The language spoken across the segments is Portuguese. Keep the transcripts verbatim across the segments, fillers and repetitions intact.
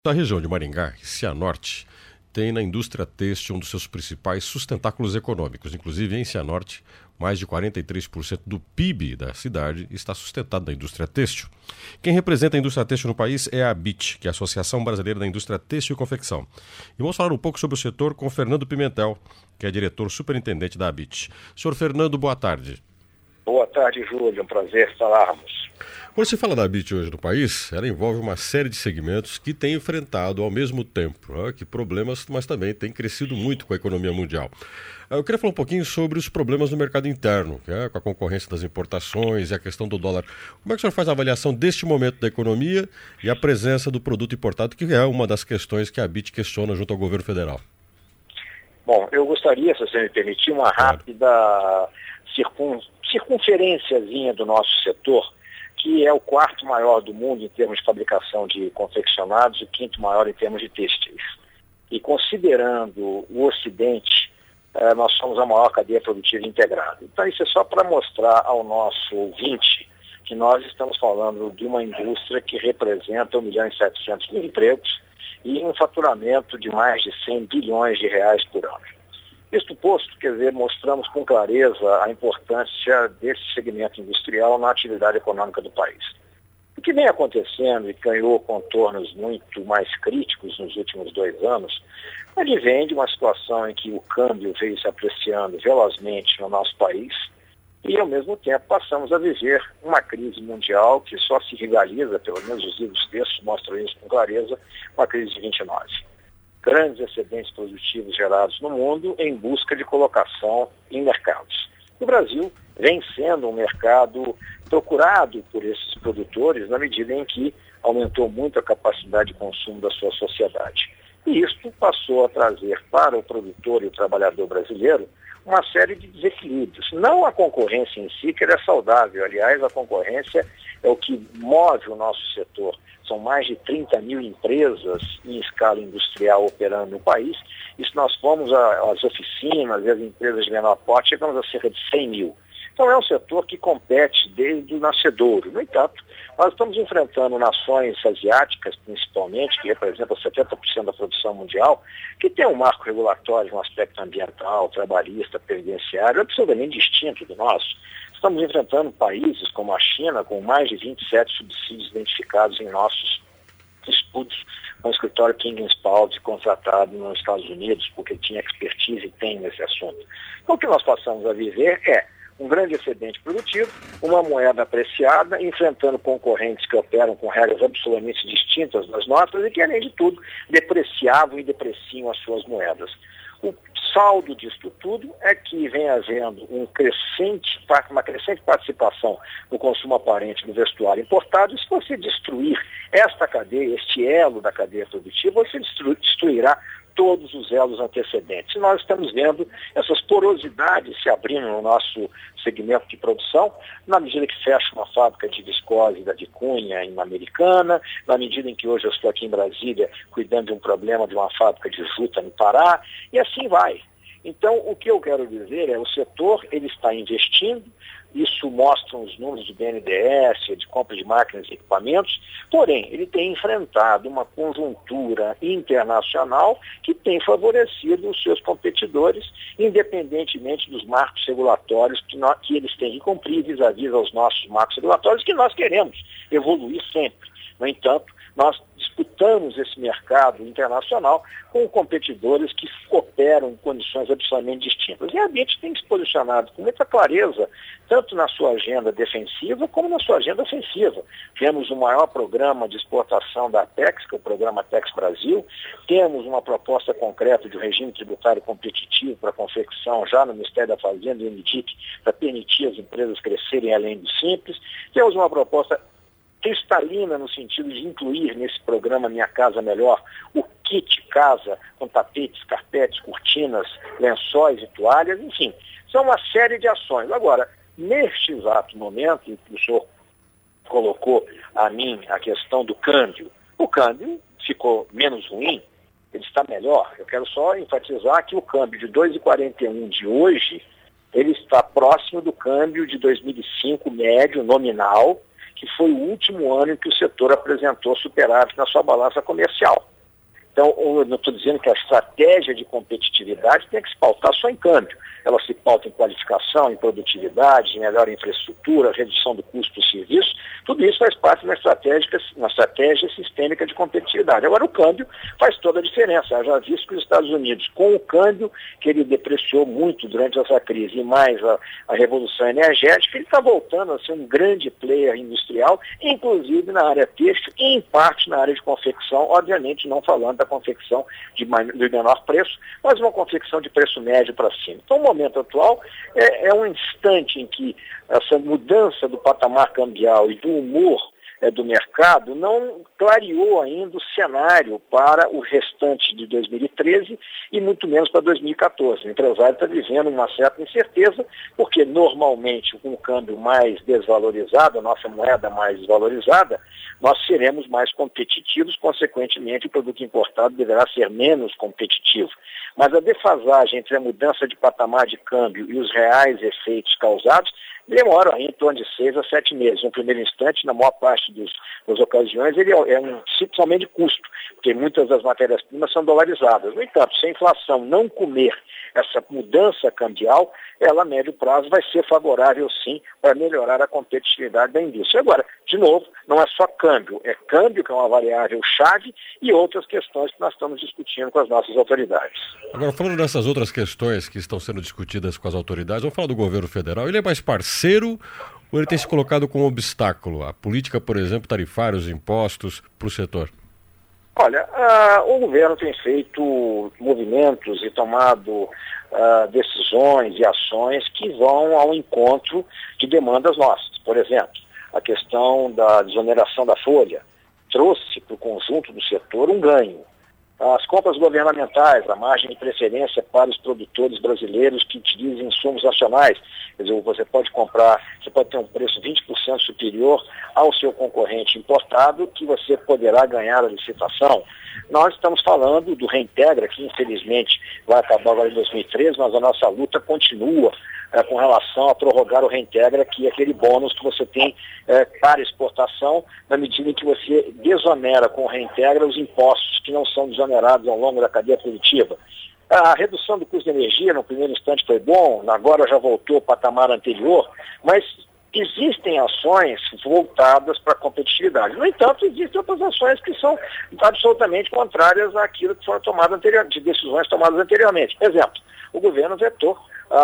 Da região de Maringá, Cianorte, tem na indústria têxtil um dos seus principais sustentáculos econômicos. Inclusive, em Cianorte, mais de quarenta e três por cento do P I B da cidade está sustentado na indústria têxtil. Quem representa a indústria têxtil no país é a ABIT, que é a Associação Brasileira da Indústria Têxtil e Confecção. E vamos falar um pouco sobre o setor com Fernando Pimentel, que é diretor superintendente da ABIT. Senhor Fernando, boa tarde. Boa tarde, Júlio. Um prazer falarmos. Quando se fala da ABIT hoje no país, ela envolve uma série de segmentos que têm enfrentado ao mesmo tempo né, que problemas, mas também tem crescido muito com a economia mundial. Eu queria falar um pouquinho sobre os problemas no mercado interno, né, com a concorrência das importações e a questão do dólar. Como é que o senhor faz a avaliação deste momento da economia e a presença do produto importado, que é uma das questões que a ABIT questiona junto ao governo federal? Bom, eu gostaria, se você me permitir, uma rápida circun... circunferênciazinha do nosso setor, que é o quarto maior do mundo em termos de fabricação de confeccionados e o quinto maior em termos de têxteis. E considerando o Ocidente, eh, nós somos a maior cadeia produtiva integrada. Então isso é só para mostrar ao nosso ouvinte que nós estamos falando de uma indústria que representa um milhão e setecentos mil empregos e um faturamento de mais de cem bilhões de reais por ano. Isto posto, quer dizer, mostramos com clareza a importância desse segmento industrial na atividade econômica do país. O que vem acontecendo e ganhou contornos muito mais críticos nos últimos dois anos, advém de uma situação em que o câmbio veio se apreciando velozmente no nosso país e, ao mesmo tempo, passamos a viver uma crise mundial que só se regaliza, pelo menos os livros textos mostram isso com clareza, com a crise de vinte e nove. Grandes excedentes produtivos gerados no mundo em busca de colocação em mercados. O Brasil vem sendo um mercado procurado por esses produtores na medida em que aumentou muito a capacidade de consumo da sua sociedade. E isto passou a trazer para o produtor e o trabalhador brasileiro uma série de desequilíbrios. Não a concorrência em si, que ela é saudável. Aliás, a concorrência é o que move o nosso setor. São mais de trinta mil empresas em escala industrial operando no país. E se nós formos às oficinas e as empresas de menor porte, chegamos a cerca de cem mil. Então é um setor que compete desde o nascedouro. No entanto, nós estamos enfrentando nações asiáticas, principalmente, que representam setenta por cento da produção mundial, que tem um marco regulatório, um aspecto ambiental, trabalhista, previdenciário, absolutamente distinto do nosso. Estamos enfrentando países como a China, com mais de vinte e sete subsídios identificados em nossos estudos, com o escritório King and Spalding contratado nos Estados Unidos, porque tinha expertise e tem nesse assunto. Então o que nós passamos a viver é um grande excedente produtivo, uma moeda apreciada, enfrentando concorrentes que operam com regras absolutamente distintas das nossas e que, além de tudo, depreciavam e depreciam as suas moedas. O saldo disto tudo é que vem havendo um crescente, uma crescente participação no consumo aparente do vestuário importado. E se você destruir esta cadeia, este elo da cadeia produtiva, você destruirá todos os elos antecedentes. E nós estamos vendo essas porosidades se abrindo no nosso segmento de produção, na medida que fecha uma fábrica de viscose da de Cunha em Americana, na medida em que hoje eu estou aqui em Brasília cuidando de um problema de uma fábrica de juta no Pará, e assim vai. Então, o que eu quero dizer é, o setor ele está investindo, isso mostram os números do B N D E S, de compra de máquinas e equipamentos, porém, ele tem enfrentado uma conjuntura internacional que tem favorecido os seus competidores, independentemente dos marcos regulatórios que, nós, que eles têm que cumprir vis-à-vis aos nossos marcos regulatórios, que nós queremos evoluir sempre. No entanto, nós disputamos esse mercado internacional com competidores que operam em condições absolutamente distintas. E a ABIT tem se posicionado com muita clareza, tanto na sua agenda defensiva como na sua agenda ofensiva. Temos o maior programa de exportação da Apex, que é o programa Apex Brasil. Temos uma proposta concreta de um regime tributário competitivo para a confecção já no Ministério da Fazenda e no I D I C, para permitir as empresas crescerem além do simples. Temos uma proposta cristalina no sentido de incluir nesse programa Minha Casa Melhor o kit casa com tapetes, carpetes, cortinas, lençóis e toalhas, enfim, são uma série de ações. Agora, neste exato momento em que o senhor colocou a mim a questão do câmbio, o câmbio ficou menos ruim, ele está melhor. Eu quero só enfatizar que o câmbio de dois vírgula quarenta e um de hoje, ele está próximo do câmbio de dois mil e cinco médio, nominal, que foi o último ano em que o setor apresentou superávit na sua balança comercial. Então, eu não estou dizendo que a estratégia de competitividade tem que se pautar só em câmbio. Ela se pauta em qualificação, em produtividade, em melhor infraestrutura, redução do custo do serviço. Tudo isso faz parte de uma estratégia, uma estratégia sistêmica de competitividade. Agora, o câmbio faz toda a diferença. Eu já visto que os Estados Unidos, com o câmbio, que ele depreciou muito durante essa crise, e mais a, a revolução energética, ele está voltando a ser um grande player industrial, inclusive na área têxtil e, em parte, na área de confecção, obviamente não falando da confecção de, de menor preço, mas uma confecção de preço médio para cima. Então, o momento atual é, é um instante em que essa mudança do patamar cambial e do humor é, do mercado não clareou ainda o cenário para o restante de dois mil e treze e muito menos para dois mil e quatorze. O empresário está vivendo uma certa incerteza, porque normalmente com o câmbio mais desvalorizado, a nossa moeda mais desvalorizada, nós seremos mais competitivos, consequentemente o produto importado deverá ser menos competitivo. Mas a defasagem entre a mudança de patamar de câmbio e os reais efeitos causados demora em torno de seis a sete meses. No primeiro instante, na maior parte dos, das ocasiões, ele é um simplesmente de custo, porque muitas das matérias-primas são dolarizadas. No entanto, se a inflação não comer essa mudança cambial, ela a médio prazo vai ser favorável sim para melhorar a competitividade da indústria. Agora, de novo, não é só câmbio, é câmbio que é uma variável chave e outras questões que nós estamos discutindo com as nossas autoridades. Agora, falando dessas outras questões que estão sendo discutidas com as autoridades, vamos falar do governo federal. Ele é mais parceiro ou ele tem se colocado como obstáculo? A política, por exemplo, tarifária, os impostos para o setor? Olha, uh, o governo tem feito movimentos e tomado uh, decisões e ações que vão ao encontro de demandas nossas. Por exemplo, a questão da desoneração da folha trouxe para o conjunto do setor um ganho. As compras governamentais, a margem de preferência para os produtores brasileiros que utilizam insumos nacionais. Quer dizer, você pode comprar, você pode ter um preço vinte por cento superior ao seu concorrente importado, que você poderá ganhar a licitação. Nós estamos falando do Reintegra, que infelizmente vai acabar agora em dois mil e treze, mas a nossa luta continua é, com relação a prorrogar o Reintegra, que é aquele bônus que você tem é, para exportação, na medida em que você desonera com o Reintegra os impostos que não são desonerados ao longo da cadeia produtiva. A redução do custo de energia no primeiro instante foi bom, agora já voltou ao patamar anterior, mas existem ações voltadas para a competitividade. No entanto, existem outras ações que são absolutamente contrárias àquilo que foram tomadas anteriormente, de decisões tomadas anteriormente. Por exemplo, o governo vetou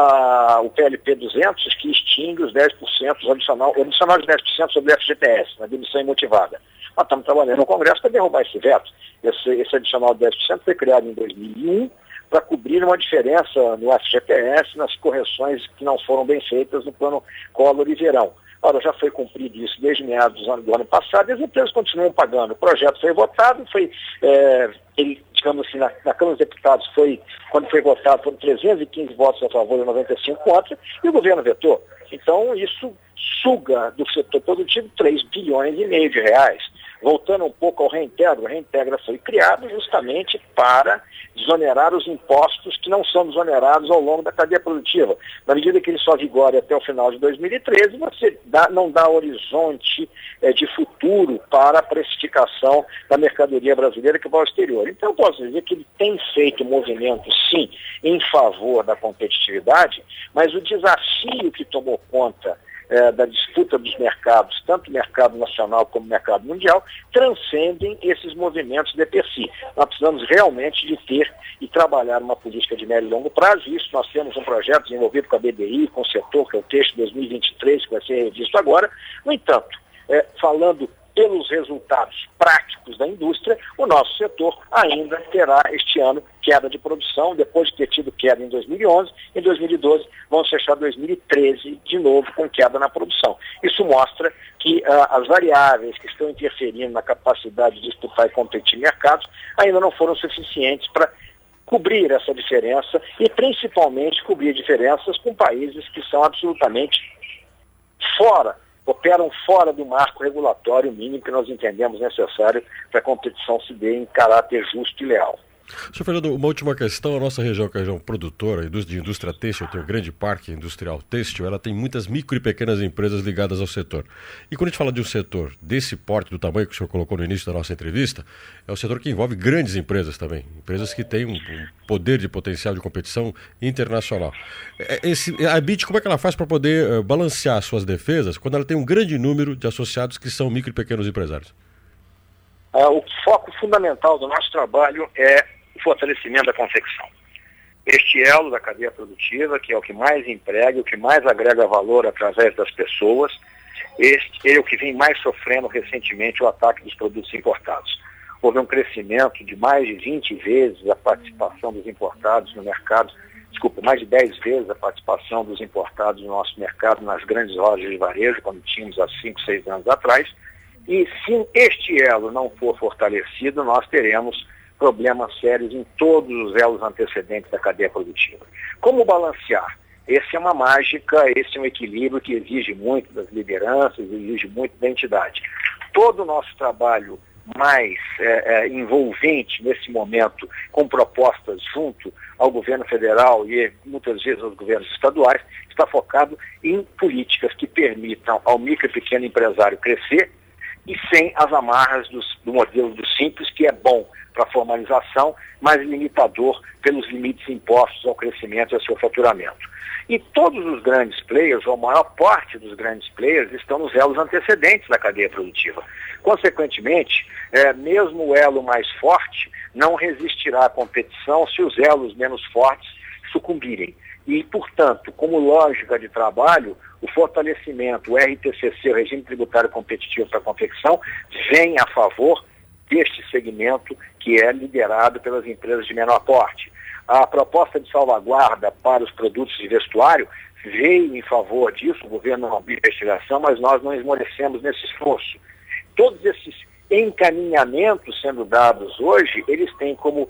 uh, o P L P duzentos, que extingue os dez por cento, o adicional, o adicional de dez por cento sobre o F G T S, na demissão imotivada. Nós estamos trabalhando no Congresso para derrubar esse veto. Esse, esse adicional de dez por cento foi criado em dois mil e um, para cobrir uma diferença no F G T S nas correções que não foram bem feitas no plano Collor e Verão. Ora, já foi cumprido isso desde meados do ano, do ano passado e as empresas continuam pagando. O projeto foi votado, foi, é, ele, digamos assim, na, na Câmara dos Deputados, foi, quando foi votado, foram trezentos e quinze votos a favor e noventa e cinco contra, e o governo vetou. Então, isso suga do setor produtivo três bilhões e meio de reais. Voltando um pouco ao Reintegra, o Reintegra foi criado justamente para desonerar os impostos que não são desonerados ao longo da cadeia produtiva. Na medida que ele só vigore até o final de dois mil e treze, você dá, não dá horizonte é, de futuro para a precificação da mercadoria brasileira que vai ao exterior. Então, eu posso dizer que ele tem feito movimento, sim, em favor da competitividade, mas o desafio que tomou conta É, da disputa dos mercados, tanto o mercado nacional como o mercado mundial, transcendem esses movimentos de per si. Nós precisamos realmente de ter e trabalhar uma política de médio e longo prazo. Isso nós temos um projeto desenvolvido com a B D I, com o setor, que é o texto dois mil e vinte e três, que vai ser revisto agora. No entanto, é, falando pelos resultados práticos da indústria, o nosso setor ainda terá este ano queda de produção, depois de ter tido queda em dois mil e onze, em dois mil e doze vamos fechar dois mil e treze de novo com queda na produção. Isso mostra que uh, as variáveis que estão interferindo na capacidade de disputar e competir em mercados ainda não foram suficientes para cobrir essa diferença e principalmente cobrir diferenças com países que são absolutamente fora operam fora do marco regulatório mínimo que nós entendemos necessário para a competição se dê em caráter justo e leal. Senhor Fernando, uma última questão. A nossa região, que é a região produtora de indústria têxtil, tem um grande parque industrial têxtil, ela tem muitas micro e pequenas empresas ligadas ao setor. E quando a gente fala de um setor desse porte, do tamanho que o senhor colocou no início da nossa entrevista, é um setor que envolve grandes empresas também, empresas que têm um, um poder de potencial de competição internacional. Esse, a B I T, como é que ela faz para poder uh, balancear suas defesas quando ela tem um grande número de associados que são micro e pequenos empresários? Uh, o foco fundamental do nosso trabalho é o fortalecimento da confecção. Este elo da cadeia produtiva, que é o que mais emprega, o que mais agrega valor através das pessoas, este é o que vem mais sofrendo recentemente o ataque dos produtos importados. Houve um crescimento de mais de vinte vezes a participação dos importados no mercado, desculpa, mais de dez vezes a participação dos importados no nosso mercado nas grandes lojas de varejo, quando tínhamos há cinco, seis anos atrás. E se este elo não for fortalecido, nós teremos problemas sérios em todos os elos antecedentes da cadeia produtiva. Como balancear? Esse é uma mágica, esse é um equilíbrio que exige muito das lideranças, exige muito da entidade. Todo o nosso trabalho mais é, é, envolvente nesse momento, com propostas junto ao governo federal e muitas vezes aos governos estaduais, está focado em políticas que permitam ao micro e pequeno empresário crescer e sem as amarras dos, do modelo do simples, que é bom para a formalização, mas limitador pelos limites impostos ao crescimento e ao seu faturamento. E todos os grandes players, ou a maior parte dos grandes players, estão nos elos antecedentes da cadeia produtiva. Consequentemente, é, mesmo o elo mais forte não resistirá à competição se os elos menos fortes sucumbirem. E, portanto, como lógica de trabalho, o fortalecimento, o R T C C, o Regime Tributário Competitivo para a Confecção, vem a favor deste segmento que é liderado pelas empresas de menor porte. A proposta de salvaguarda para os produtos de vestuário veio em favor disso, o governo não abriu investigação, mas nós não esmorecemos nesse esforço. Todos esses encaminhamentos sendo dados hoje, eles têm como,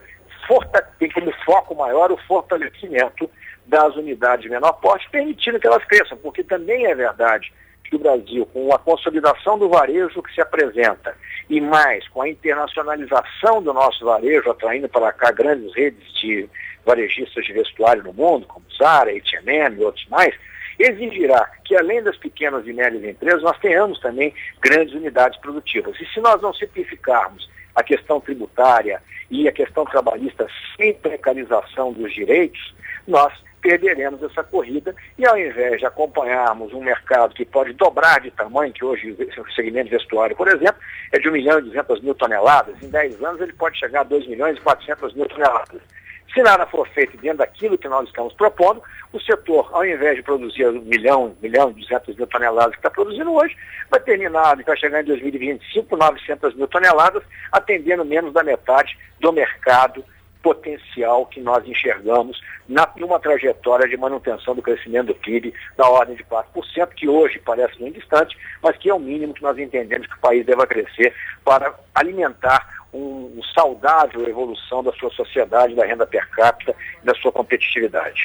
têm como foco maior o fortalecimento das unidades de menor porte, permitindo que elas cresçam, porque também é verdade que o Brasil, com a consolidação do varejo que se apresenta, e mais com a internacionalização do nosso varejo, atraindo para cá grandes redes de varejistas de vestuário no mundo, como Zara, H e M e outros mais, exigirá que, além das pequenas e médias empresas, nós tenhamos também grandes unidades produtivas. E se nós não simplificarmos a questão tributária e a questão trabalhista sem precarização dos direitos, nós perderemos essa corrida e, ao invés de acompanharmos um mercado que pode dobrar de tamanho, que hoje o segmento de vestuário, por exemplo, é de um milhão e duzentas mil toneladas, em dez anos ele pode chegar a dois milhões e quatrocentas mil toneladas. Se nada for feito dentro daquilo que nós estamos propondo, o setor, ao invés de produzir um milhão, um milhão e duzentas mil toneladas que está produzindo hoje, vai terminar, vai chegar em dois mil e vinte e cinco, novecentas mil toneladas, atendendo menos da metade do mercado potencial que nós enxergamos na, numa trajetória de manutenção do crescimento do P I B na ordem de quatro por cento, que hoje parece muito distante, mas que é o mínimo que nós entendemos que o país deva crescer para alimentar um, um saudável evolução da sua sociedade, da renda per capita e da sua competitividade.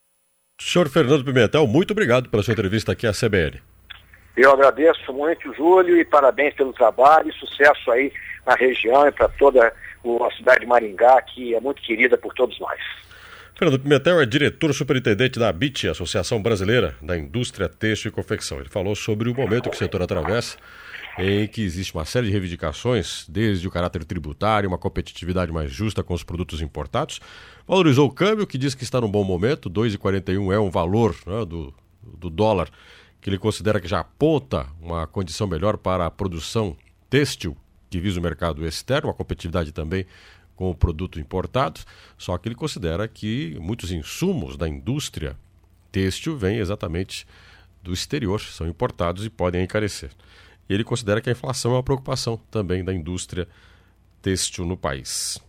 Senhor Fernando Pimentel, muito obrigado pela sua entrevista aqui à C B N. Eu agradeço muito, Júlio, e parabéns pelo trabalho e sucesso aí na região e para toda a cidade de Maringá, que é muito querida por todos nós. Fernando Pimentel é diretor superintendente da A B I T, Associação Brasileira da Indústria Têxtil e Confecção. Ele falou sobre o momento que o setor atravessa, em que existe uma série de reivindicações, desde o caráter tributário, uma competitividade mais justa com os produtos importados. Valorizou o câmbio, que diz que está num bom momento, dois reais e quarenta e um é um valor, né, do, do dólar, que ele considera que já aponta uma condição melhor para a produção têxtil, que visa o mercado externo, a competitividade também com o produto importado, só que ele considera que muitos insumos da indústria têxtil vêm exatamente do exterior, são importados e podem encarecer. E ele considera que a inflação é uma preocupação também da indústria têxtil no país.